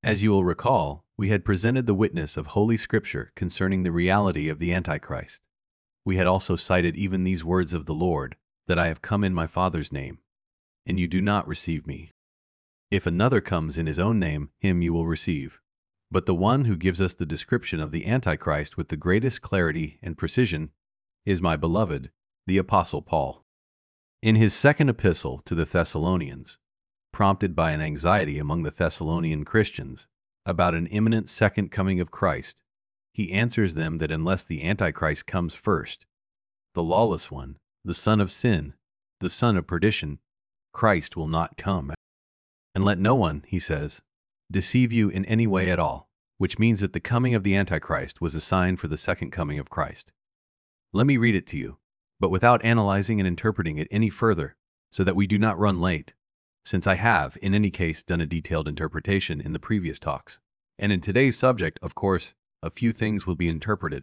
As you will recall, we had presented the witness of Holy Scripture concerning the reality of the Antichrist. We had also cited even these words of the Lord, that I have come in my Father's name, and you do not receive me. If another comes in his own name, him you will receive. But the one who gives us the description of the Antichrist with the greatest clarity and precision is my beloved, the Apostle Paul. In his second epistle to the Thessalonians, prompted by an anxiety among the Thessalonian Christians about an imminent second coming of Christ, he answers them that unless the Antichrist comes first, the lawless one, the son of sin, the son of perdition, Christ will not come. And let no one, he says, deceive you in any way at all, which means that the coming of the Antichrist was a sign for the second coming of Christ. Let me read it to you, but without analyzing and interpreting it any further, so that we do not run late, since I have, in any case, done a detailed interpretation in the previous talks. And in today's subject, of course, a few things will be interpreted.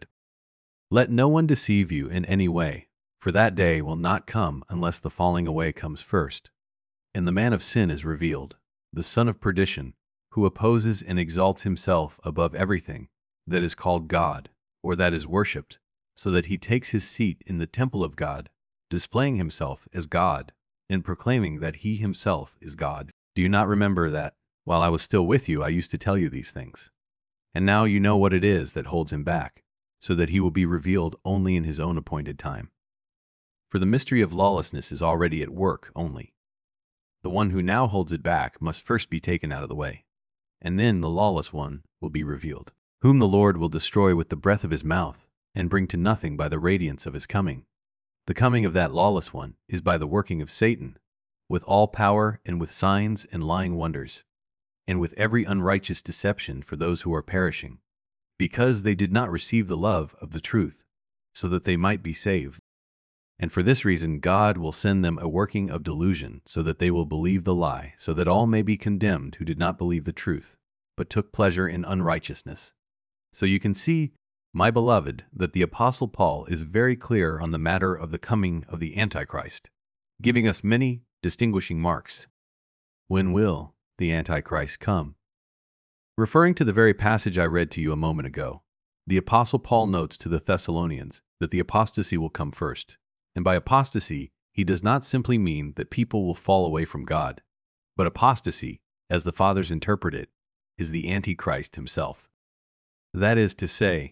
Let no one deceive you in any way, for that day will not come unless the falling away comes first. And the man of sin is revealed, the son of perdition, who opposes and exalts himself above everything that is called God, or that is worshipped, so that he takes his seat in the temple of God, displaying himself as God, and proclaiming that he himself is God. Do you not remember that, while I was still with you, I used to tell you these things? And now you know what it is that holds him back, so that he will be revealed only in his own appointed time. For the mystery of lawlessness is already at work only. The one who now holds it back must first be taken out of the way, and then the lawless one will be revealed, whom the Lord will destroy with the breath of his mouth, and bring to nothing by the radiance of his coming. The coming of that lawless one is by the working of Satan, with all power and with signs and lying wonders, and with every unrighteous deception for those who are perishing, because they did not receive the love of the truth, so that they might be saved. And for this reason God will send them a working of delusion, so that they will believe the lie, so that all may be condemned who did not believe the truth, but took pleasure in unrighteousness. So you can see, my beloved, that the Apostle Paul is very clear on the matter of the coming of the Antichrist, giving us many distinguishing marks. When will the Antichrist come? Referring to the very passage I read to you a moment ago, the Apostle Paul notes to the Thessalonians that the apostasy will come first. And by apostasy, he does not simply mean that people will fall away from God, but apostasy, as the Fathers interpret it, is the Antichrist himself. That is to say,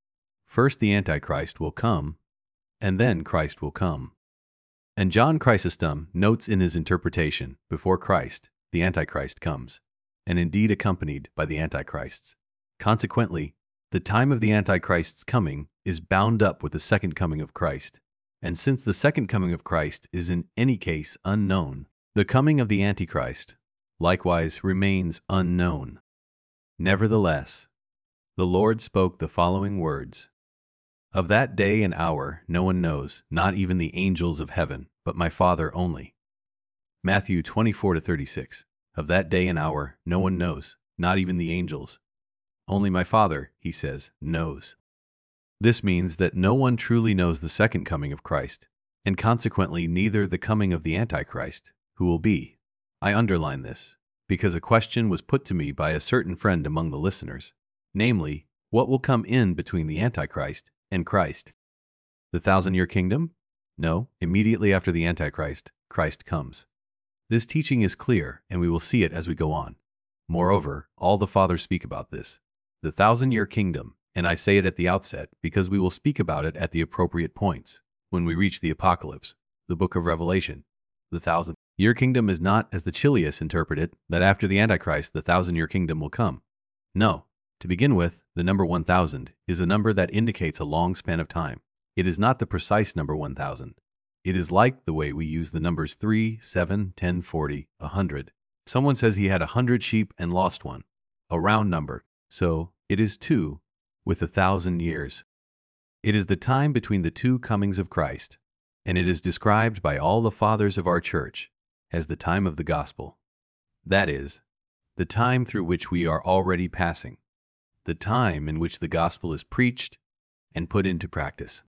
first the Antichrist will come, and then Christ will come. And John Chrysostom notes in his interpretation, before Christ, the Antichrist comes, and indeed accompanied by the Antichrists. Consequently, the time of the Antichrist's coming is bound up with the second coming of Christ. And since the second coming of Christ is in any case unknown, the coming of the Antichrist likewise remains unknown. Nevertheless, the Lord spoke the following words: Of that day and hour no one knows, not even the angels of heaven, but my Father only. Matthew 24-36. Of that day and hour no one knows, not even the angels. Only my Father, he says, knows. This means that no one truly knows the second coming of Christ, and consequently neither the coming of the Antichrist, who will be. I underline this, because a question was put to me by a certain friend among the listeners, namely, what will come in between the Antichrist and Christ? The 1,000-year kingdom? No, immediately after the Antichrist, Christ comes. This teaching is clear, and we will see it as we go on. Moreover, all the Fathers speak about this. The 1,000-year kingdom, and I say it at the outset because we will speak about it at the appropriate points, when we reach the Apocalypse, the book of Revelation. The 1,000-year kingdom is not, as the Chilius interpret it, that after the Antichrist the 1,000-year kingdom will come. No. To begin with, the number 1,000 is a number that indicates a long span of time. It is not the precise number 1,000. It is like the way we use the numbers 3, 7, 10, 40, 100. Someone says he had 100 sheep and lost one. A round number. So, it is 2 with 1,000 years. It is the time between the two comings of Christ, and it is described by all the Fathers of our Church as the time of the gospel. That is, the time through which we are already passing, the time in which the gospel is preached and put into practice.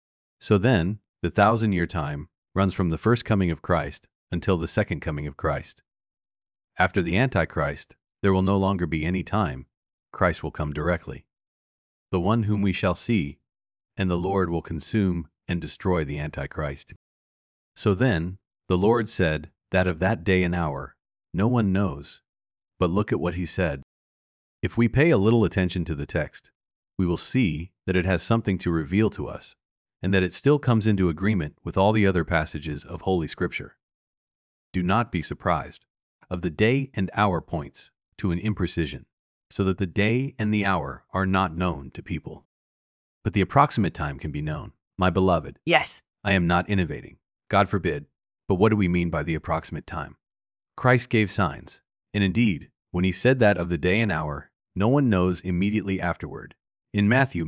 So then, the 1,000-year time runs from the first coming of Christ until the second coming of Christ. After the Antichrist, There will no longer be any time. Christ will come directly. The one whom we shall see, and the Lord will consume and destroy the Antichrist. So then, the Lord said that of that day and hour, no one knows. But look at what he said. If we pay a little attention to the text, we will see that it has something to reveal to us, and that it still comes into agreement with all the other passages of Holy Scripture. Do not be surprised. Of the day and hour points to an imprecision, so that the day and the hour are not known to people. But the approximate time can be known. My beloved, Yes. I am not innovating. God forbid. But what do we mean by the approximate time? Christ gave signs, and indeed, when he said that of the day and hour, no one knows immediately afterward. In Matthew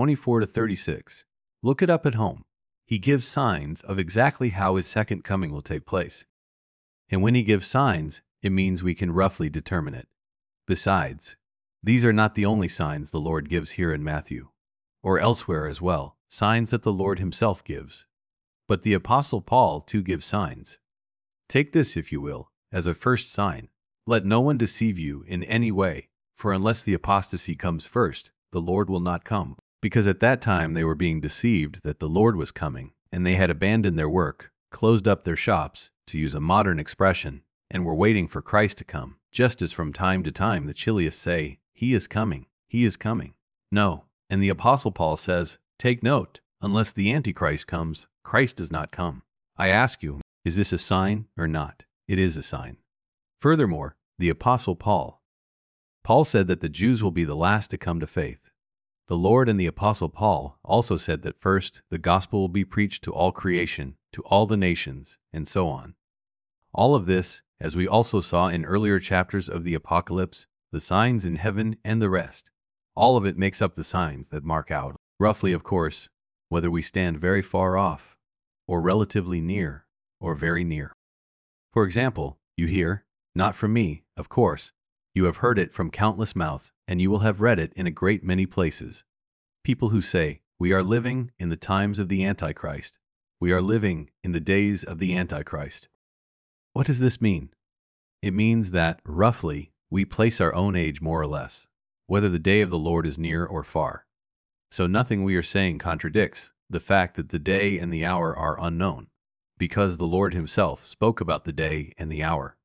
24-36, look it up at home. He gives signs of exactly how his second coming will take place. And when he gives signs, it means we can roughly determine it. Besides, these are not the only signs the Lord gives here in Matthew, or elsewhere as well, signs that the Lord himself gives. But the Apostle Paul too gives signs. Take this, if you will, as a first sign. Let no one deceive you in any way, for unless the apostasy comes first, the Lord will not come. Because at that time they were being deceived that the Lord was coming, and they had abandoned their work, closed up their shops, to use a modern expression, and were waiting for Christ to come, just as from time to time the chilliest say, "He is coming, he is coming." No, and the Apostle Paul says, take note, unless the Antichrist comes, Christ does not come. I ask you, is this a sign or not? It is a sign. Furthermore, the Apostle Paul said that the Jews will be the last to come to faith. The Lord and the Apostle Paul also said that first the gospel will be preached to all creation, to all the nations, and so on. All of this, as we also saw in earlier chapters of the Apocalypse, the signs in heaven and the rest, all of it makes up the signs that mark out, roughly of course, whether we stand very far off, or relatively near, or very near. For example, you hear, not from me, of course, you have heard it from countless mouths, and you will have read it in a great many places. People who say, we are living in the times of the Antichrist. We are living in the days of the Antichrist. What does this mean? It means that, roughly, we place our own age more or less, whether the day of the Lord is near or far. So nothing we are saying contradicts the fact that the day and the hour are unknown, because the Lord himself spoke about the day and the hour.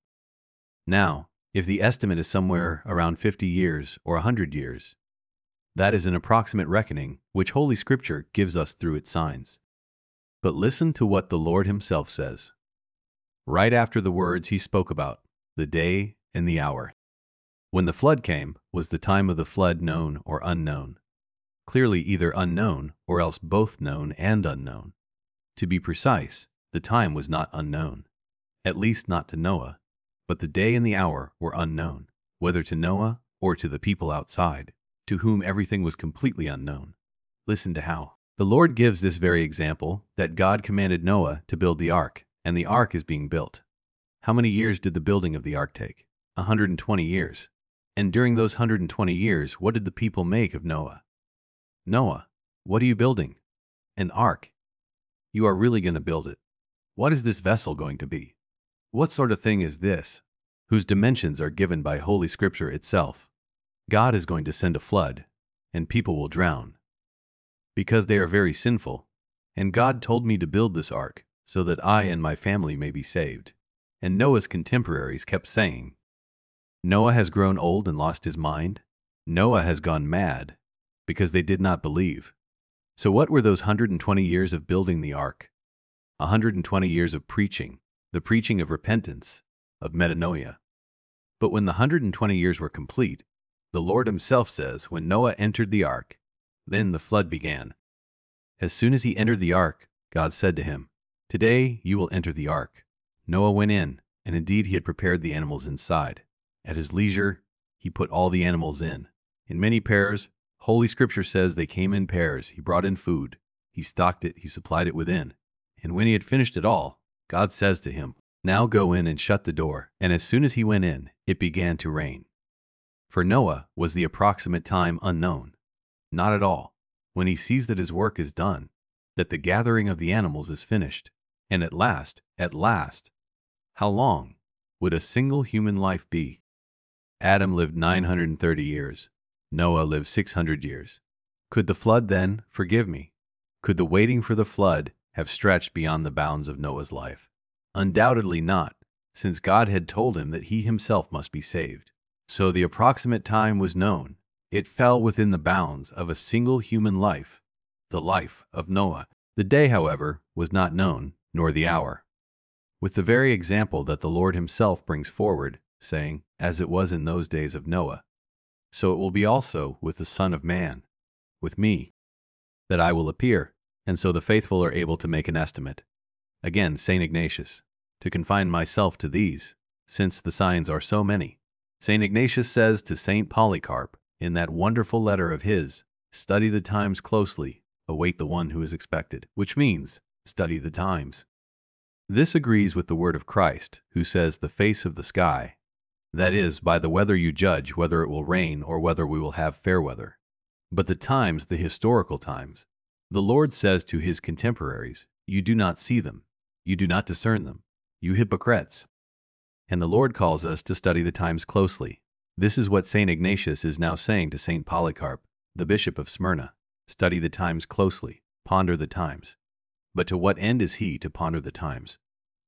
Now, if the estimate is somewhere around 50 years or 100 years, that is an approximate reckoning which Holy Scripture gives us through its signs. But listen to what the Lord himself says, right after the words he spoke about, the day and the hour. When the flood came, was the time of the flood known or unknown? Clearly either unknown or else both known and unknown. To be precise, the time was not unknown, at least not to Noah, but the day and the hour were unknown, whether to Noah or to the people outside, to whom everything was completely unknown. Listen to how the Lord gives this very example that God commanded Noah to build the ark, and the ark is being built. How many years did the building of the ark take? 120 years. And during those 120 years, what did the people make of Noah? Noah, what are you building? An ark. You are really going to build it. What is this vessel going to be? What sort of thing is this, whose dimensions are given by Holy Scripture itself? God is going to send a flood, and people will drown, because they are very sinful, and God told me to build this ark so that I and my family may be saved. And Noah's contemporaries kept saying, Noah has grown old and lost his mind. Noah has gone mad, because they did not believe. So what were those 120 years of building the ark? 120 years of preaching, the preaching of repentance, of metanoia. But when the 120 years were complete, the Lord himself says when Noah entered the ark, then the flood began. As soon as he entered the ark, God said to him, Today you will enter the ark. Noah went in, and indeed he had prepared the animals inside. At his leisure, he put all the animals in many pairs. Holy Scripture says they came in pairs. He brought in food. He stocked it. He supplied it within. And when he had finished it all, God says to him, Now go in and shut the door. And as soon as he went in, it began to rain. For Noah was the approximate time unknown. Not at all. When he sees that his work is done, that the gathering of the animals is finished, and at last, how long would a single human life be? Adam lived 930 years. Noah lived 600 years. Could the flood then, forgive me, could the waiting for the flood have stretched beyond the bounds of Noah's life? Undoubtedly not, since God had told him that he himself must be saved. So the approximate time was known. It fell within the bounds of a single human life, the life of Noah. The day, however, was not known, nor the hour. With the very example that the Lord himself brings forward, saying, "As it was in those days of Noah, so it will be also with the Son of Man, with me, that I will appear," and so the faithful are able to make an estimate. Again, St. Ignatius, to confine myself to these, since the signs are so many. St. Ignatius says to St. Polycarp, in that wonderful letter of his, "Study the times closely, await the one who is expected," which means, study the times. This agrees with the word of Christ, who says the face of the sky, that is, by the weather you judge whether it will rain or whether we will have fair weather. But the times, the historical times, the Lord says to his contemporaries, "You do not see them, you do not discern them, you hypocrites." And the Lord calls us to study the times closely. This is what St. Ignatius is now saying to St. Polycarp, the Bishop of Smyrna. Study the times closely, ponder the times. But to what end is he to ponder the times?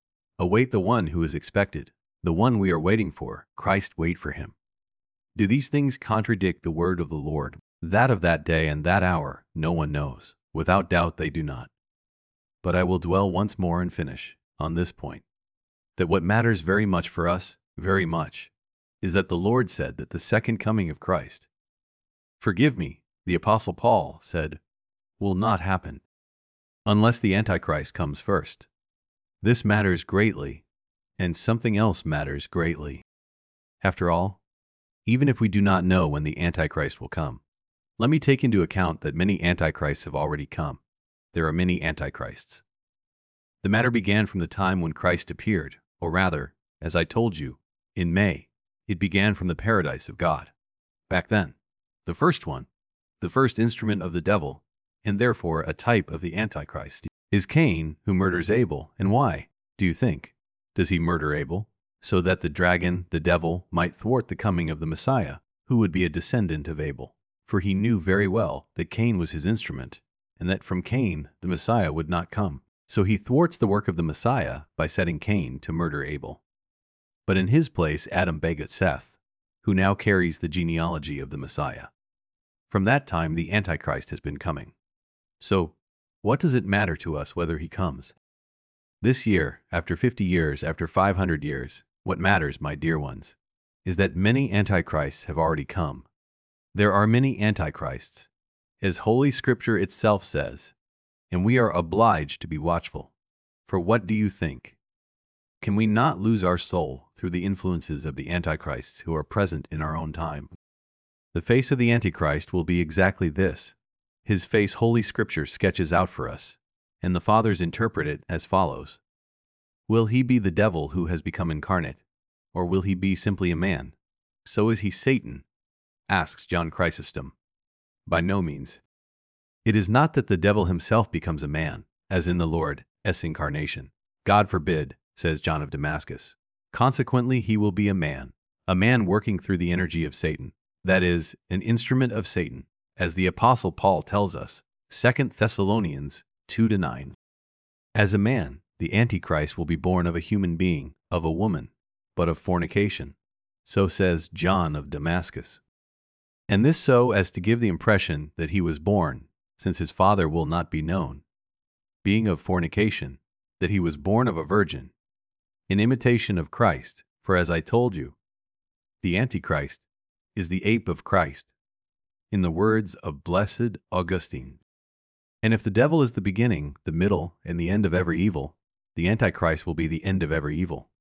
Await the one who is expected, the one we are waiting for, Christ. Wait for him. Do these things contradict the word of the Lord? That of that day and that hour no one knows. Without doubt they do not. But I will dwell once more and finish on this point, that what matters very much for us, very much, is that the Lord said that the second coming of Christ, forgive me, the Apostle Paul said, will not happen unless the Antichrist comes first. This matters greatly, and something else matters greatly. After all, even if we do not know when the Antichrist will come, let me take into account that many Antichrists have already come. There are many Antichrists. The matter began from the time when Christ appeared, or rather, as I told you, in May, it began from the paradise of God. Back then, the first one, the first instrument of the devil, and therefore a type of the Antichrist, is Cain, who murders Abel. And why, do you think, does he murder Abel? So that the dragon, the devil, might thwart the coming of the Messiah, who would be a descendant of Abel. For he knew very well that Cain was his instrument, and that from Cain the Messiah would not come. So he thwarts the work of the Messiah by setting Cain to murder Abel. But in his place Adam begot Seth, who now carries the genealogy of the Messiah. From that time the Antichrist has been coming. So, what does it matter to us whether he comes? This year, after 50 years, after 500 years, what matters, my dear ones, is that many Antichrists have already come. There are many Antichrists, as Holy Scripture itself says, and we are obliged to be watchful. For what do you think? Can we not lose our soul through the influences of the Antichrists who are present in our own time? The face of the Antichrist will be exactly this. His face Holy Scripture sketches out for us, and the Fathers interpret it as follows. Will he be the devil who has become incarnate, or will he be simply a man? So is he Satan? Asks John Chrysostom. By no means. It is not that the devil himself becomes a man, as in the Lord's incarnation. God forbid, says John of Damascus. Consequently, he will be a man working through the energy of Satan, that is, an instrument of Satan, as the Apostle Paul tells us, 2 Thessalonians 2-9. As a man, the Antichrist will be born of a human being, of a woman, but of fornication. So says John of Damascus. And this so as to give the impression that he was born, since his father will not be known, being of fornication, that he was born of a virgin, in imitation of Christ. For as I told you, the Antichrist is the ape of Christ, in the words of Blessed Augustine. And if the devil is the beginning, the middle, and the end of every evil, the Antichrist will be the end of every evil.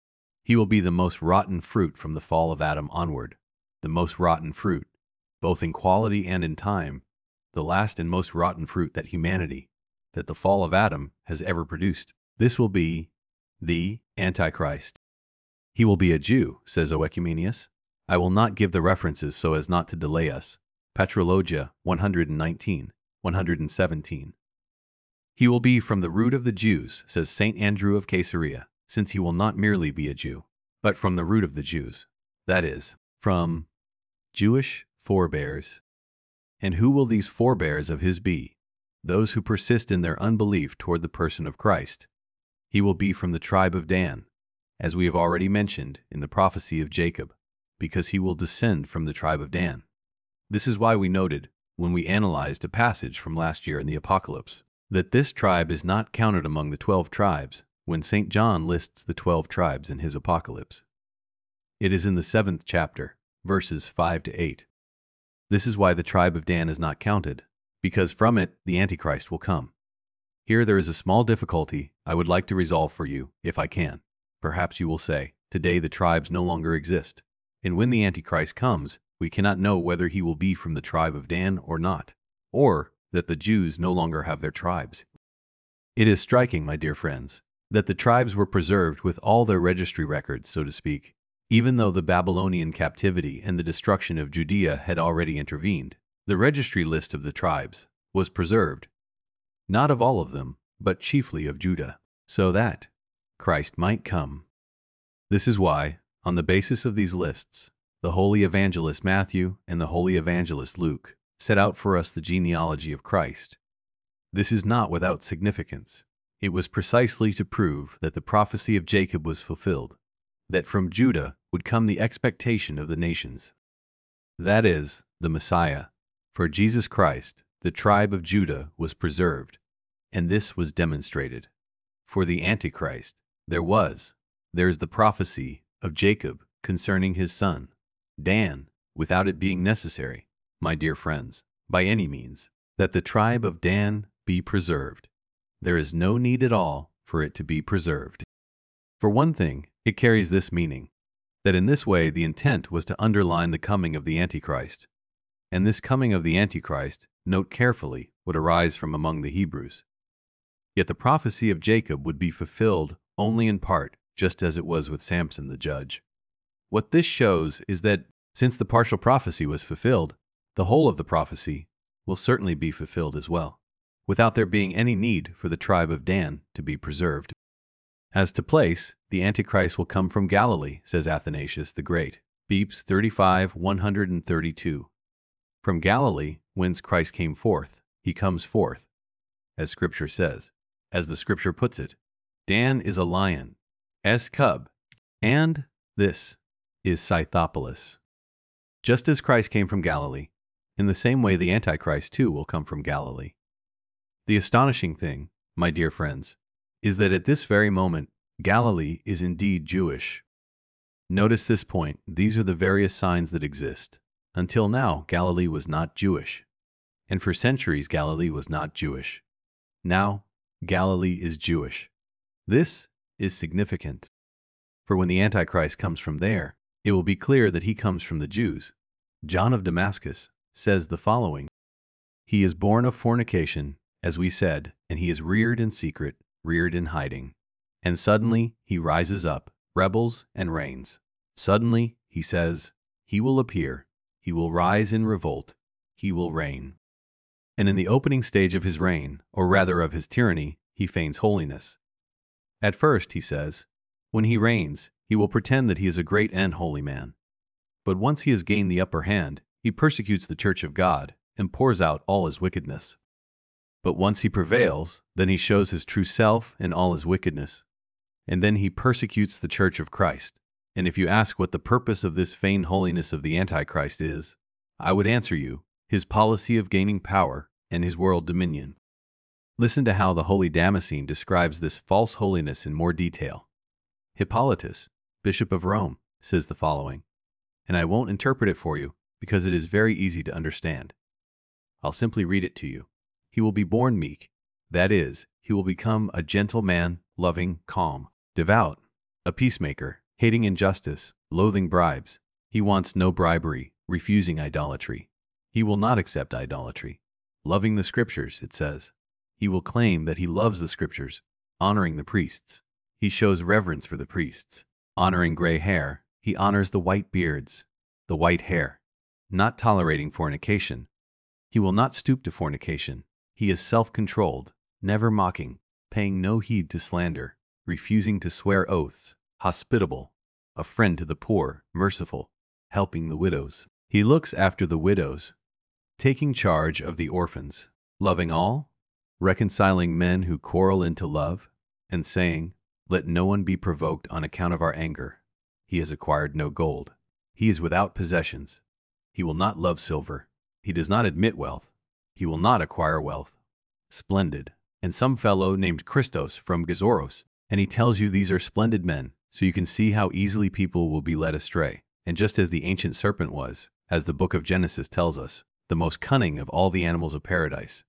He will be the most rotten fruit from the fall of Adam onward, the most rotten fruit, both in quality and in time, the last and most rotten fruit that humanity, that the fall of Adam has ever produced. This will be the Antichrist. He will be a Jew, says Oecumenius. I will not give the references so as not to delay us. Patrologia 119, 117. He will be from the root of the Jews, says St. Andrew of Caesarea, since he will not merely be a Jew, but from the root of the Jews, that is, from Jewish forebears. And who will these forebears of his be? Those who persist in their unbelief toward the person of Christ. He will be from the tribe of Dan, as we have already mentioned in the prophecy of Jacob, because he will descend from the tribe of Dan. This is why we noted, when we analyzed a passage from last year in the Apocalypse, that this tribe is not counted among the 12 tribes when St. John lists the 12 tribes in his Apocalypse. It is in the 7th chapter, verses 5 to 8. This is why the tribe of Dan is not counted, because from it the Antichrist will come. Here there is a small difficulty I would like to resolve for you, if I can. Perhaps you will say, today the tribes no longer exist, and when the Antichrist comes, we cannot know whether he will be from the tribe of Dan or not, or that the Jews no longer have their tribes. It is striking, my dear friends, that the tribes were preserved with all their registry records, so to speak, even though the Babylonian captivity and the destruction of Judea had already intervened. The registry list of the tribes was preserved, not of all of them, but chiefly of Judah, so that Christ might come. This is why, on the basis of these lists, the holy evangelist Matthew and the holy evangelist Luke set out for us the genealogy of Christ. This is not without significance. It was precisely to prove that the prophecy of Jacob was fulfilled, that from Judah would come the expectation of the nations. That is, the Messiah. For Jesus Christ, the tribe of Judah was preserved, and this was demonstrated. For the Antichrist, there is the prophecy of Jacob concerning his son, Dan, without it being necessary, my dear friends, by any means, that the tribe of Dan be preserved. There is no need at all for it to be preserved. For one thing, it carries this meaning, that in this way the intent was to underline the coming of the Antichrist. And this coming of the Antichrist, note carefully, would arise from among the Hebrews. Yet the prophecy of Jacob would be fulfilled only in part, just as it was with Samson the judge. What this shows is that, since the partial prophecy was fulfilled, the whole of the prophecy will certainly be fulfilled as well, without there being any need for the tribe of Dan to be preserved. As to place, the Antichrist will come from Galilee, says Athanasius the Great, Beeps 35:132. From Galilee, whence Christ came forth, he comes forth, as Scripture says. As the Scripture puts it, Dan is a lion, cub, and this is Scythopolis. Just as Christ came from Galilee, in the same way the Antichrist too will come from Galilee. The astonishing thing, my dear friends, is that at this very moment, Galilee is indeed Jewish. Notice this point. These are the various signs that exist. Until now, Galilee was not Jewish. And for centuries, Galilee was not Jewish. Now, Galilee is Jewish. This is significant. For when the Antichrist comes from there, it will be clear that he comes from the Jews. John of Damascus says the following: He is born of fornication, as we said, and he is reared in secret, reared in hiding. And suddenly he rises up, rebels and reigns. Suddenly, he says, he will appear, he will rise in revolt, he will reign. And in the opening stage of his reign, or rather of his tyranny, he feigns holiness. At first, he says, when he reigns, he will pretend that he is a great and holy man. But once he has gained the upper hand, he persecutes the church of God and pours out all his wickedness. But once he prevails, then he shows his true self and all his wickedness. And then he persecutes the church of Christ. And if you ask what the purpose of this feigned holiness of the Antichrist is, I would answer you, his policy of gaining power and his world dominion. Listen to how the holy Damascene describes this false holiness in more detail. Hippolytus, Bishop of Rome, says the following, and I won't interpret it for you because it is very easy to understand. I'll simply read it to you. He will be born meek, that is, he will become a gentle man, loving, calm, devout, a peacemaker, hating injustice, loathing bribes. He wants no bribery, refusing idolatry. He will not accept idolatry. Loving the Scriptures, it says. He will claim that he loves the Scriptures, honoring the priests. He shows reverence for the priests. Honoring gray hair, he honors the white beards, the white hair. Not tolerating fornication. He will not stoop to fornication. He is self-controlled, never mocking, paying no heed to slander, refusing to swear oaths, hospitable, a friend to the poor, merciful, helping the widows. He looks after the widows, taking charge of the orphans, loving all, reconciling men who quarrel into love, and saying, "Let no one be provoked on account of our anger. He has acquired no gold. He is without possessions. He will not love silver. He does not admit wealth. He will not acquire wealth." Splendid. And some fellow named Christos from Gazoros, and he tells you these are splendid men, so you can see how easily people will be led astray. And just as the ancient serpent was, as the book of Genesis tells us, the most cunning of all the animals of paradise,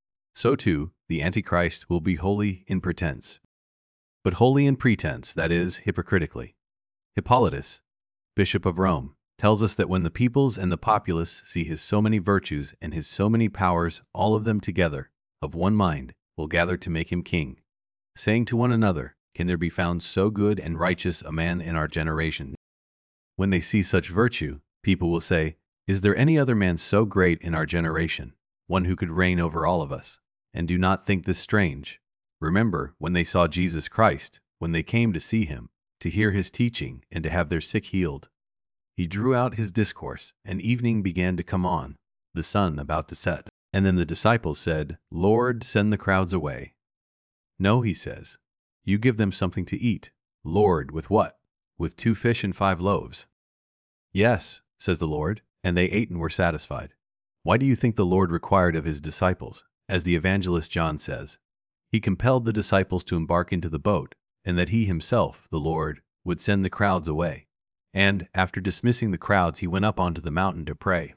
so too the Antichrist will be holy in pretense. But holy in pretense, that is, hypocritically. Hippolytus, Bishop of Rome, tells us that when the peoples and the populace see his so many virtues and his so many powers, all of them together, of one mind, will gather to make him king, saying to one another, "Can there be found so good and righteous a man in our generation?" When they see such virtue, people will say, "Is there any other man so great in our generation, one who could reign over all of us?" And do not think this strange. Remember when they saw Jesus Christ, when they came to see him, to hear his teaching, and to have their sick healed. He drew out his discourse, and evening began to come on, the sun about to set. And then the disciples said, "Lord, send the crowds away." "No," he says, "you give them something to eat." "Lord, with what?" "With 2 fish and 5 loaves. "Yes," says the Lord, and they ate and were satisfied. Why do you think the Lord required of his disciples? As the evangelist John says, he compelled the disciples to embark into the boat, and that he himself, the Lord, would send the crowds away. And, after dismissing the crowds, he went up onto the mountain to pray.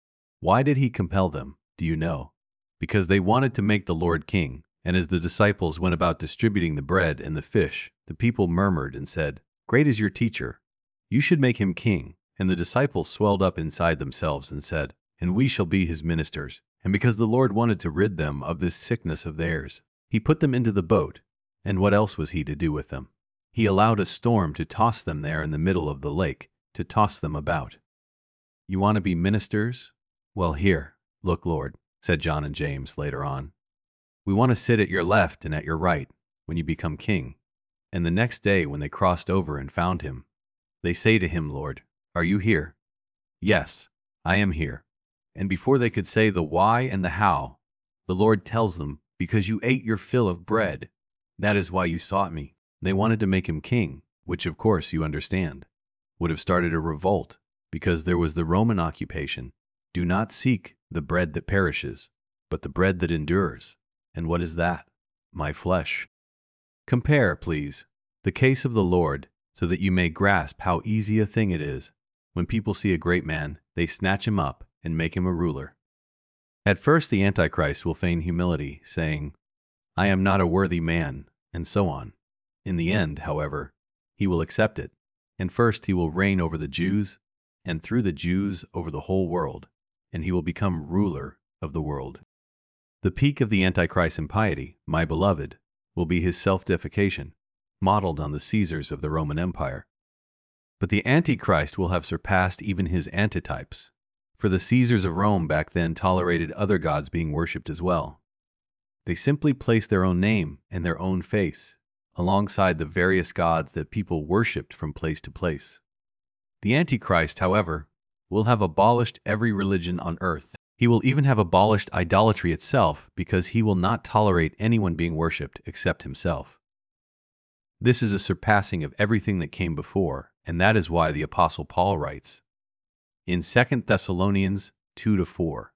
Why did he compel them, do you know? Because they wanted to make the Lord king, and as the disciples went about distributing the bread and the fish, the people murmured and said, "Great is your teacher. You should make him king." And the disciples swelled up inside themselves and said, "And we shall be his ministers." And because the Lord wanted to rid them of this sickness of theirs, he put them into the boat, and what else was he to do with them? He allowed a storm to toss them there in the middle of the lake, to toss them about. You want to be ministers? Well, here, look, Lord, said John and James later on. We want to sit at your left and at your right when you become king. And the next day when they crossed over and found him, they say to him, "Lord, are you here?" "Yes, I am here." And before they could say the why and the how, the Lord tells them, "Because you ate your fill of bread, that is why you sought me." They wanted to make him king, which of course you understand, would have started a revolt, because there was the Roman occupation. Do not seek the bread that perishes, but the bread that endures. And what is that? My flesh. Compare, please, the case of the Lord, so that you may grasp how easy a thing it is. When people see a great man, they snatch him up and make him a ruler. At first the Antichrist will feign humility, saying, "I am not a worthy man," and so on. In the end, however, he will accept it, and first he will reign over the Jews, and through the Jews over the whole world, and he will become ruler of the world. The peak of the Antichrist's impiety, my beloved, will be his self-deification, modeled on the Caesars of the Roman Empire. But the Antichrist will have surpassed even his antitypes, for the Caesars of Rome back then tolerated other gods being worshipped as well. They simply placed their own name and their own face alongside the various gods that people worshipped from place to place. The Antichrist, however, will have abolished every religion on earth. He will even have abolished idolatry itself, because he will not tolerate anyone being worshipped except himself. This is a surpassing of everything that came before, and that is why the Apostle Paul writes in 2 Thessalonians 2-4,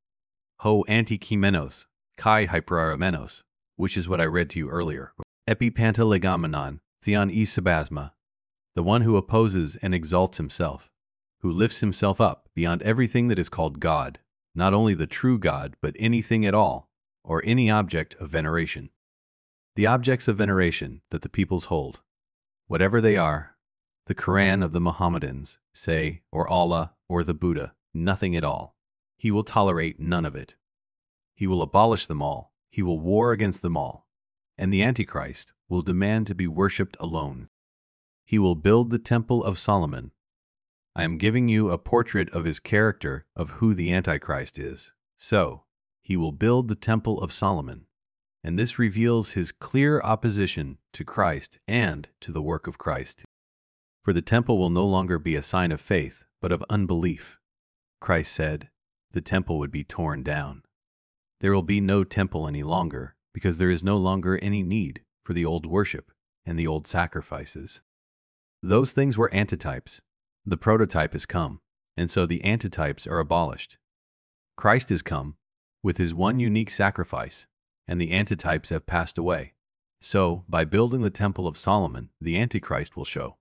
Ho antikimenos, kai hyperamenos, which is what I read to you earlier. Epipantalegomenon, theon isabasma, the one who opposes and exalts himself, who lifts himself up beyond everything that is called God, not only the true God, but anything at all, or any object of veneration. The objects of veneration that the peoples hold, whatever they are, the Quran of the Mohammedans, say, or Allah, or the Buddha, nothing at all. He will tolerate none of it. He will abolish them all. He will war against them all. And the Antichrist will demand to be worshipped alone. He will build the Temple of Solomon. I am giving you a portrait of his character, of who the Antichrist is. So, he will build the Temple of Solomon. And this reveals his clear opposition to Christ and to the work of Christ. For the temple will no longer be a sign of faith, but of unbelief. Christ said the temple would be torn down. There will be no temple any longer, because there is no longer any need for the old worship and the old sacrifices. Those things were antitypes. The prototype has come, and so the antitypes are abolished. Christ has come with his one unique sacrifice, and the antitypes have passed away. So, by building the Temple of Solomon, the Antichrist will show,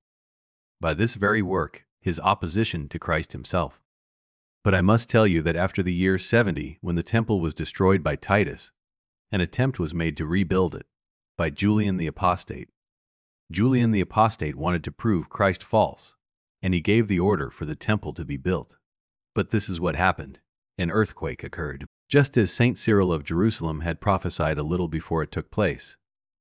by this very work, his opposition to Christ himself. But I must tell you that after the year 70, when the temple was destroyed by Titus, an attempt was made to rebuild it by Julian the Apostate. Julian the Apostate wanted to prove Christ false, and he gave the order for the temple to be built. But this is what happened. An earthquake occurred, just as Saint Cyril of Jerusalem had prophesied a little before it took place.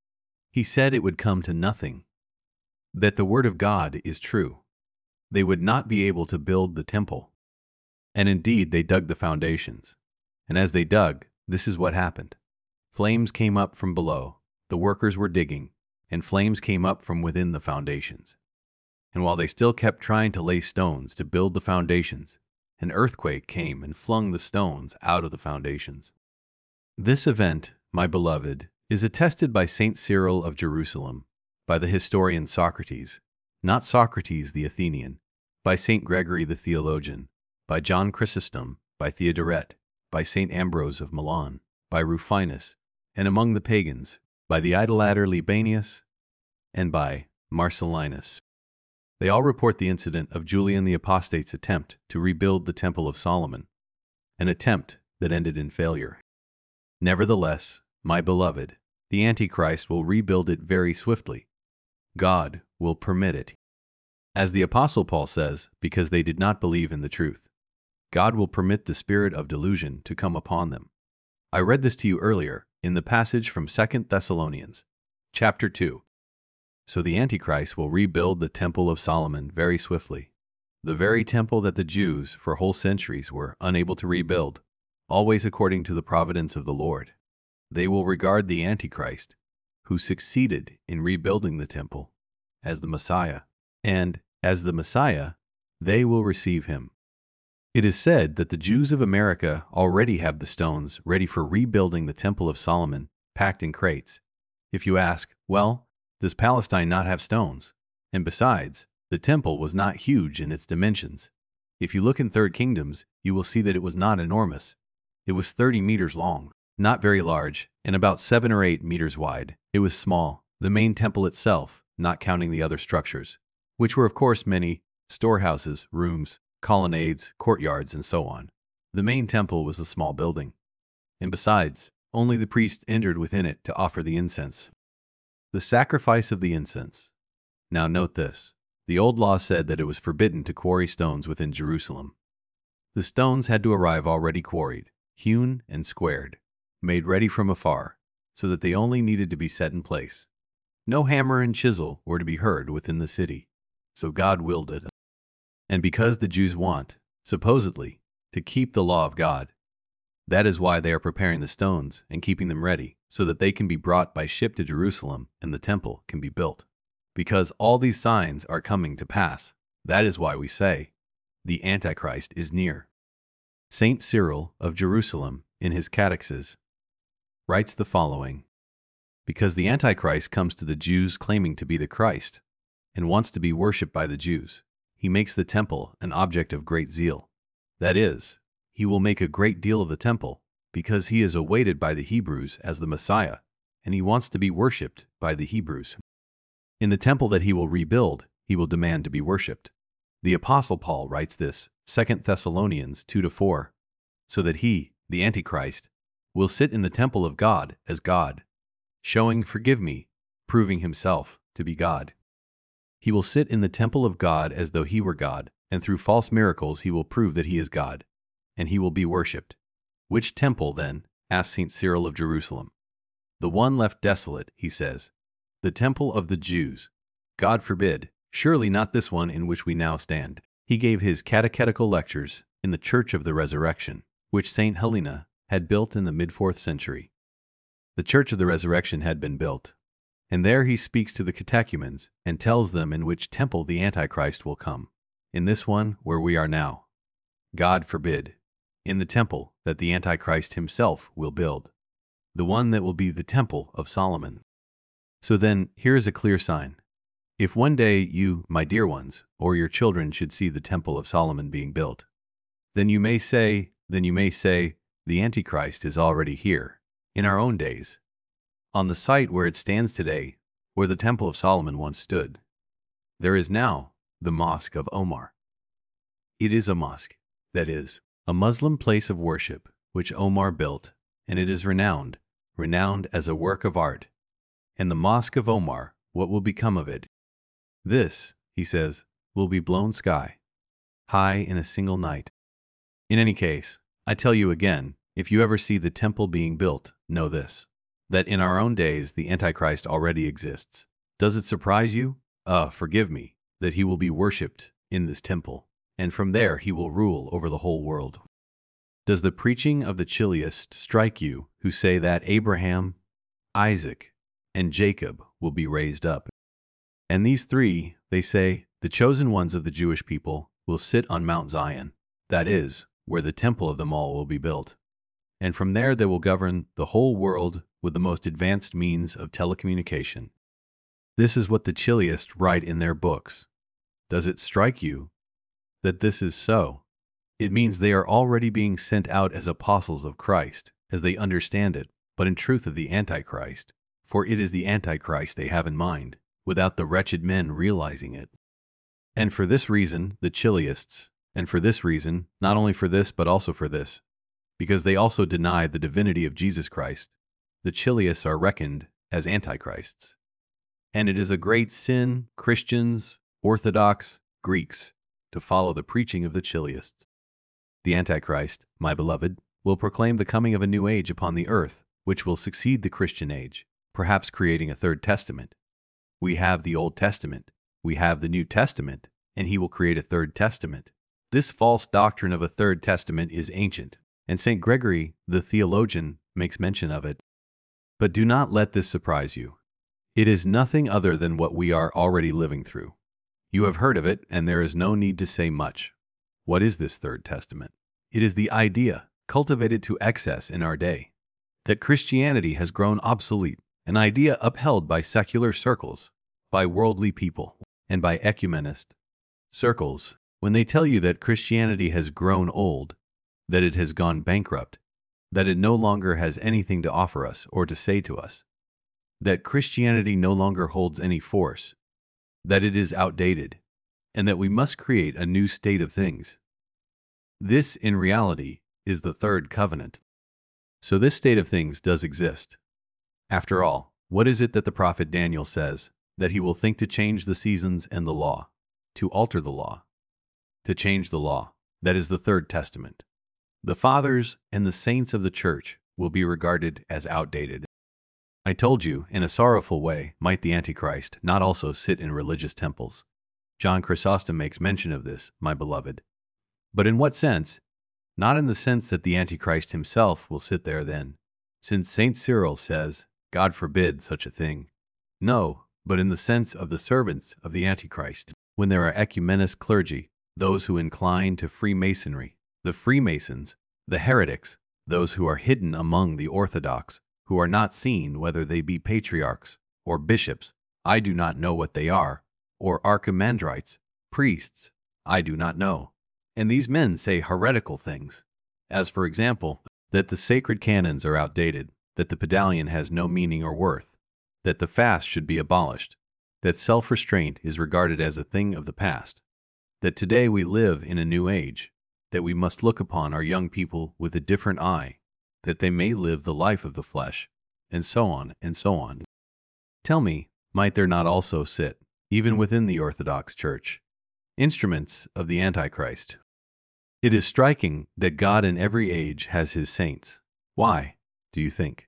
He said it would come to nothing, that the word of God is true. They would not be able to build the temple. And indeed they dug the foundations. And as they dug, this is what happened. Flames came up from below, the workers were digging, and flames came up from within the foundations. And while they still kept trying to lay stones to build the foundations, an earthquake came and flung the stones out of the foundations. This event, my beloved, is attested by Saint Cyril of Jerusalem, by the historian Socrates, not Socrates the Athenian, by Saint Gregory the theologian, by John Chrysostom, by Theodoret, by Saint Ambrose of Milan, by Rufinus, and among the pagans, by the idolater Libanius, and by Marcellinus. They all report the incident of Julian the Apostate's attempt to rebuild the Temple of Solomon, an attempt that ended in failure. Nevertheless, my beloved, the Antichrist will rebuild it very swiftly. God will permit it. As the Apostle Paul says, because they did not believe in the truth, God will permit the spirit of delusion to come upon them. I read this to you earlier in the passage from 2 Thessalonians, chapter 2. So the Antichrist will rebuild the Temple of Solomon very swiftly, the very temple that the Jews for whole centuries were unable to rebuild, always according to the providence of the Lord. They will regard the Antichrist, who succeeded in rebuilding the temple, as the Messiah, and, as the Messiah, they will receive him. It is said that the Jews of America already have the stones ready for rebuilding the Temple of Solomon, packed in crates. If you ask, well, does Palestine not have stones? And besides, the temple was not huge in its dimensions. If you look in Third Kingdoms, you will see that it was not enormous. It was 30 meters long, not very large, and about 7 or 8 meters wide. It was small, the main temple itself, not counting the other structures, which were of course many, storehouses, rooms, colonnades, courtyards, and so on. The main temple was a small building. And besides, only the priests entered within it to offer the incense. The sacrifice of the incense. Now note this. The old law said that it was forbidden to quarry stones within Jerusalem. The stones had to arrive already quarried, hewn and squared, made ready from afar, so that they only needed to be set in place. No hammer and chisel were to be heard within the city. So God willed it. And because the Jews want, supposedly, to keep the law of God, that is why they are preparing the stones and keeping them ready, so that they can be brought by ship to Jerusalem and the temple can be built. Because all these signs are coming to pass, that is why we say, the Antichrist is near. Saint Cyril of Jerusalem, in his Catechsis, writes the following: because the Antichrist comes to the Jews claiming to be the Christ, and wants to be worshipped by the Jews, he makes the temple an object of great zeal. That is, he will make a great deal of the temple, because he is awaited by the Hebrews as the Messiah, and he wants to be worshipped by the Hebrews. In the temple that he will rebuild, he will demand to be worshipped. The Apostle Paul writes this, 2 Thessalonians 2-4, so that he, the Antichrist, will sit in the temple of God as God, showing, forgive me, proving himself to be God. He will sit in the temple of God as though he were God, and through false miracles he will prove that he is God, and he will be worshipped. Which temple, then? Asked St. Cyril of Jerusalem. The one left desolate, he says. The temple of the Jews. God forbid, surely not this one in which we now stand. He gave his catechetical lectures in the Church of the Resurrection, which St. Helena had built in the mid-4th century. The Church of the Resurrection had been built, and there he speaks to the catechumens and tells them in which temple the Antichrist will come. In this one where we are now. God forbid. In the temple that the Antichrist himself will build. The one that will be the temple of Solomon. So then, here is a clear sign. If one day you, my dear ones, or your children should see the temple of Solomon being built, then you may say, the Antichrist is already here, in our own days, on the site where it stands today, where the temple of Solomon once stood. There is now the Mosque of Omar. It is a mosque, that is, a Muslim place of worship, which Omar built, and it is renowned as a work of art. And the Mosque of Omar, what will become of it? This, he says, will be blown sky high in a single night. In any case, I tell you again, if you ever see the temple being built, know this, that in our own days the Antichrist already exists. Does it surprise you? Forgive me, that he will be worshipped in this temple, and from there he will rule over the whole world. Does the preaching of the Chiliast strike you, who say that Abraham, Isaac, and Jacob will be raised up? And these three, they say, the chosen ones of the Jewish people, will sit on Mount Zion, that is, where the temple of them all will be built. And from there they will govern the whole world with the most advanced means of telecommunication. This is what the Chiliast write in their books. Does it strike you that this is so? It means they are already being sent out as apostles of Christ, as they understand it, but in truth of the Antichrist, for it is the Antichrist they have in mind, without the wretched men realizing it. And for this reason, the Chiliasts, and for this reason, not only for this but also for this, because they also deny the divinity of Jesus Christ, the Chiliasts are reckoned as Antichrists. And it is a great sin, Christians, Orthodox, Greeks, to follow the preaching of the Chiliasts. The Antichrist, my beloved, will proclaim the coming of a new age upon the earth, which will succeed the Christian age, perhaps creating a third testament. We have the Old Testament, we have the New Testament, and he will create a third testament. This false doctrine of a third testament is ancient, and St. Gregory, the theologian, makes mention of it. But do not let this surprise you. It is nothing other than what we are already living through. You have heard of it, and there is no need to say much. What is this third testament? It is the idea, cultivated to excess in our day, that Christianity has grown obsolete, an idea upheld by secular circles, by worldly people, and by ecumenist circles, when they tell you that Christianity has grown old, that it has gone bankrupt, that it no longer has anything to offer us or to say to us, that Christianity no longer holds any force, that it is outdated, and that we must create a new state of things. This, in reality, is the third covenant. So this state of things does exist. After all, what is it that the prophet Daniel says? That he will think to change the seasons and the law, to alter the law, to change the law. That is the third testament. The fathers and the saints of the church will be regarded as outdated. I told you, in a sorrowful way, might the Antichrist not also sit in religious temples? John Chrysostom makes mention of this, my beloved. But in what sense? Not in the sense that the Antichrist himself will sit there then, since St. Cyril says, God forbid such a thing. No, but in the sense of the servants of the Antichrist, when there are ecumenist clergy, those who incline to Freemasonry, the Freemasons, the heretics, those who are hidden among the Orthodox, who are not seen whether they be patriarchs or bishops, I do not know what they are, or archimandrites, priests, I do not know. And these men say heretical things, as for example, that the sacred canons are outdated, that the pedalion has no meaning or worth, that the fast should be abolished, that self-restraint is regarded as a thing of the past, that today we live in a new age, that we must look upon our young people with a different eye, that they may live the life of the flesh, and so on and so on. Tell me, might there not also sit, even within the Orthodox Church, instruments of the Antichrist? It is striking that God in every age has his saints. Why, do you think?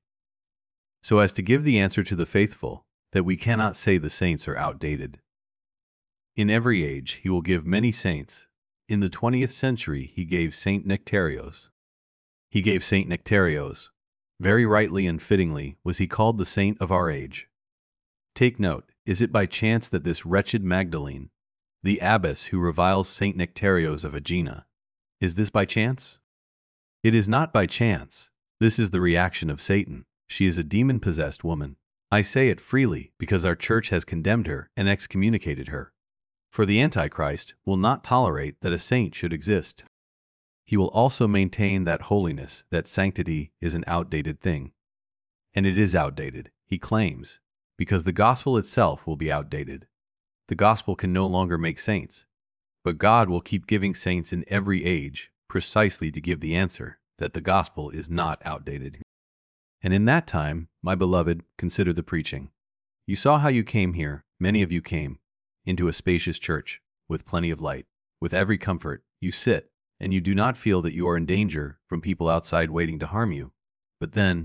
So as to give the answer to the faithful, that we cannot say the saints are outdated. In every age he will give many saints. In the 20th century he gave Saint Nectarios. He gave Saint Nectarios. Very rightly and fittingly was he called the saint of our age. Take note, is it by chance that this wretched Magdalene, The abbess who reviles Saint Nectarios of Aegina. Is this by chance? It is not by chance. This is the reaction of Satan. She is a demon-possessed woman. I say it freely because our church has condemned her and excommunicated her. For the Antichrist will not tolerate that a saint should exist. He will also maintain that holiness, that sanctity, is an outdated thing. And it is outdated, he claims, because the gospel itself will be outdated. The gospel can no longer make saints, but God will keep giving saints in every age, precisely to give the answer that the gospel is not outdated. And in that time, my beloved, consider the preaching. You saw how you came here, many of you came, into a spacious church, with plenty of light, with every comfort. You sit, and you do not feel that you are in danger from people outside waiting to harm you. But then,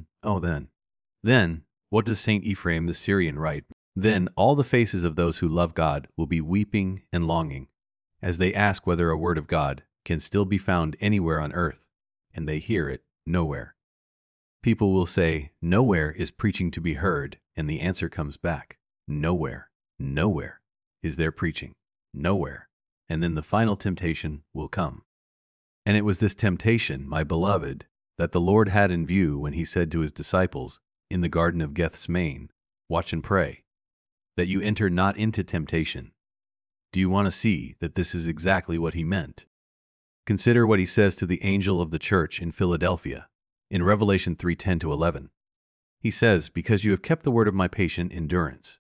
then, what does Saint Ephraim the Syrian write? Then all the faces of those who love God will be weeping and longing, as they ask whether a word of God can still be found anywhere on earth, and they hear it nowhere. People will say, nowhere is preaching to be heard, and the answer comes back, nowhere, nowhere is there preaching, nowhere. And then the final temptation will come. And it was this temptation, my beloved, that the Lord had in view when he said to his disciples in the Garden of Gethsemane, watch and pray, that you enter not into temptation. Do you want to see that this is exactly what he meant? Consider what he says to the angel of the church in Philadelphia, in Revelation 3:10-11. He says, because you have kept the word of my patient endurance,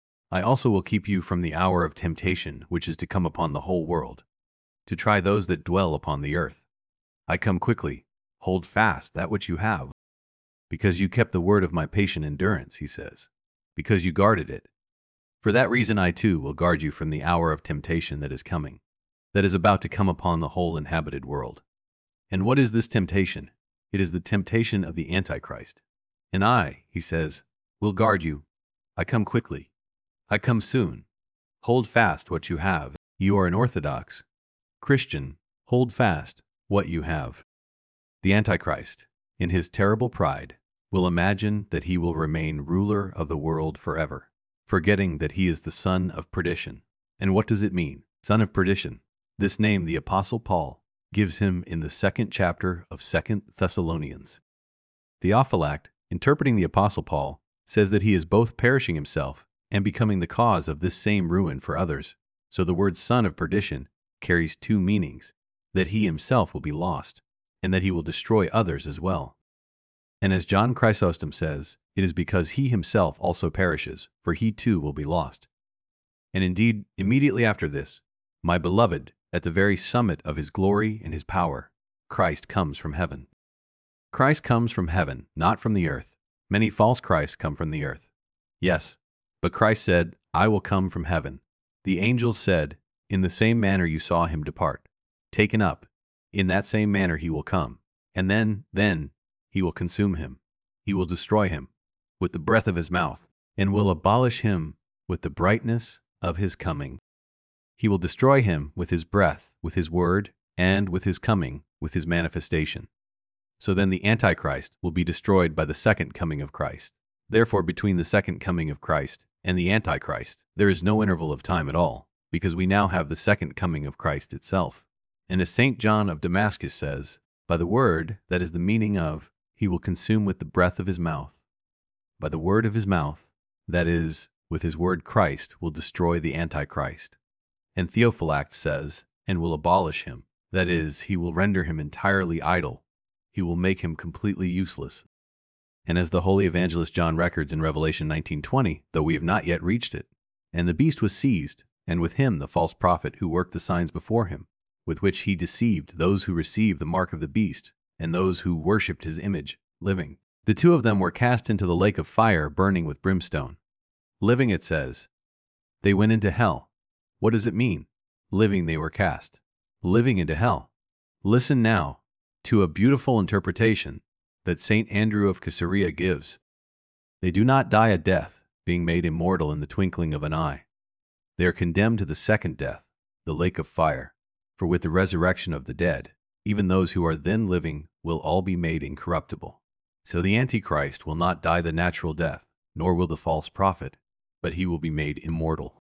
I also will keep you from the hour of temptation which is to come upon the whole world, to try those that dwell upon the earth. I come quickly, hold fast that which you have. Because you kept the word of my patient endurance, he says, because you guarded it. For that reason I too will guard you from the hour of temptation that is coming, that is about to come upon the whole inhabited world. And what is this temptation? It is the temptation of the Antichrist. And I, he says, will guard you. I come quickly. I come soon. Hold fast what you have. You are an Orthodox Christian. Hold fast what you have. The Antichrist, in his terrible pride, will imagine that he will remain ruler of the world forever, forgetting that he is the son of perdition. And what does it mean, son of perdition? This name the Apostle Paul gives him in the 2nd chapter of 2 Thessalonians. Theophylact, interpreting the Apostle Paul, says that he is both perishing himself and becoming the cause of this same ruin for others. So the word son of perdition carries two meanings, that he himself will be lost, and that he will destroy others as well. And as John Chrysostom says, it is because he himself also perishes, for he too will be lost. And indeed, immediately after this, my beloved, at the very summit of his glory and his power, Christ comes from heaven. Christ comes from heaven, not from the earth. Many false Christs come from the earth. Yes, but Christ said, I will come from heaven. The angels said, in the same manner you saw him depart, taken up, in that same manner he will come. And then he will consume him. He will destroy him with the breath of his mouth, and will abolish him with the brightness of his coming. He will destroy him with his breath, with his word, and with his coming, with his manifestation. So then the Antichrist will be destroyed by the second coming of Christ. Therefore, between the second coming of Christ and the Antichrist, there is no interval of time at all, because we now have the second coming of Christ itself. And as St. John of Damascus says, by the word, that is the meaning of, he will consume with the breath of his mouth. By the word of his mouth, that is, with his word Christ will destroy the Antichrist. And Theophylact says, and will abolish him, that is, he will render him entirely idle. He will make him completely useless. And as the holy evangelist John records in Revelation 19:20, though we have not yet reached it, and the beast was seized, and with him the false prophet who worked the signs before him, with which he deceived those who received the mark of the beast, and those who worshipped his image, living. The two of them were cast into the lake of fire burning with brimstone. Living, it says. They went into hell. What does it mean? Living they were cast. Living into hell. Listen now to a beautiful interpretation that St. Andrew of Caesarea gives. They do not die a death, being made immortal in the twinkling of an eye. They are condemned to the second death, the lake of fire. For with the resurrection of the dead, even those who are then living will all be made incorruptible. So the Antichrist will not die the natural death, nor will the false prophet, but he will be made immortal.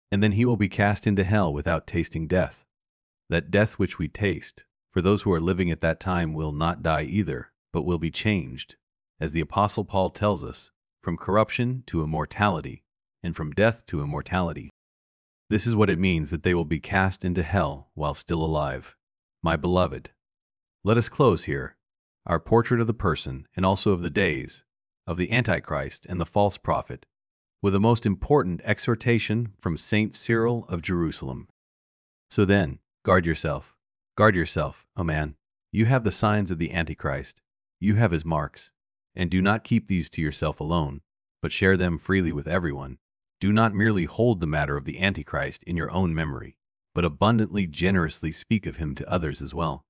And then he will be cast into hell without tasting death. That death which we taste, for those who are living at that time will not die either, but will be changed, as the Apostle Paul tells us, from corruption to immortality, and from death to immortality. This is what it means that they will be cast into hell while still alive. My beloved, let us close here our portrait of the person and also of the days of the Antichrist and the false prophet with a most important exhortation from Saint Cyril of Jerusalem. So then, guard yourself, O man. You have the signs of the Antichrist, you have his marks, and do not keep these to yourself alone, but share them freely with everyone. Do not merely hold the matter of the Antichrist in your own memory, but abundantly generously speak of him to others as well.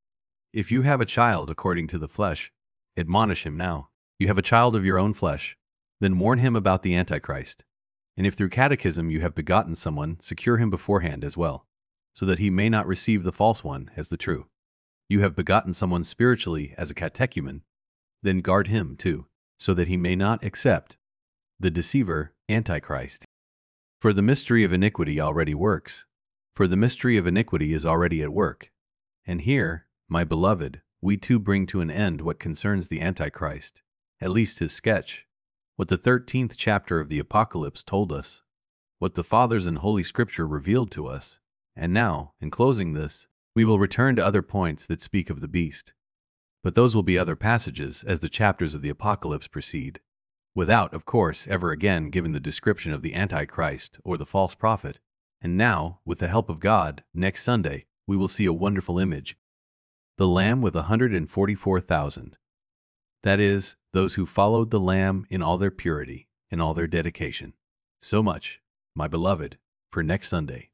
If you have a child according to the flesh, admonish him now. You have a child of your own flesh, then warn him about the Antichrist. And if through catechism you have begotten someone, secure him beforehand as well, so that he may not receive the false one as the true. You have begotten someone spiritually as a catechumen, then guard him too, so that he may not accept the deceiver, Antichrist. For the mystery of iniquity already works. For the mystery of iniquity is already at work. And here, my beloved, we too bring to an end what concerns the Antichrist, at least his sketch, what the 13th chapter of the Apocalypse told us, what the Fathers in Holy Scripture revealed to us. And now, in closing this, we will return to other points that speak of the beast. But those will be other passages as the chapters of the Apocalypse proceed, without, of course, ever again giving the description of the Antichrist or the false prophet. And now, with the help of God, next Sunday, we will see a wonderful image. The Lamb with 144,000. That is, those who followed the Lamb in all their purity, in all their dedication. So much, my beloved, for next Sunday.